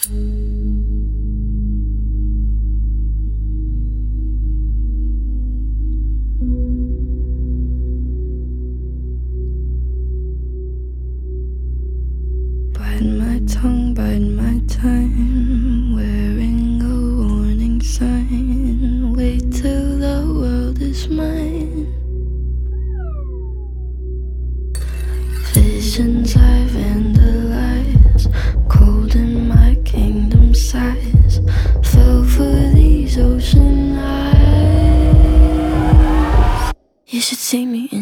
Bite my tongue, bite my time, wearing a warning sign. Wait till the world is mine. Visions I vandalize, cold in my kingdom size. Fell for these ocean eyes. You should see me in